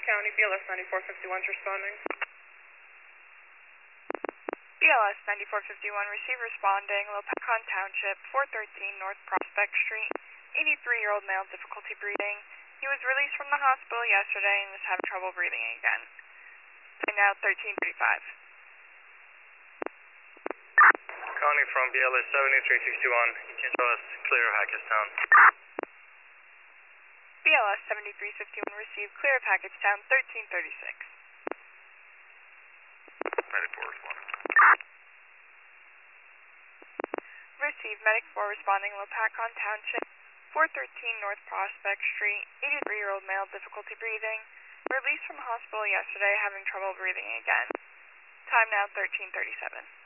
County, BLS 9451's responding. BLS 9451, receive responding, Lopakon Township, 413 North Prospect Street, 83-year-old male, difficulty breathing. He was released from the hospital yesterday and is having trouble breathing again. And now 1335. County from BLS 7361, you can tell us clear of Hackettstown. BLS 7351, receive clear of Hackettstown, 1336. Medic 4 responding. Receive Medic 4 responding, Lopakon Township, 413 North Prospect Street, 83-year-old male, difficulty breathing. Released from the hospital yesterday, having trouble breathing again. Time now 1337.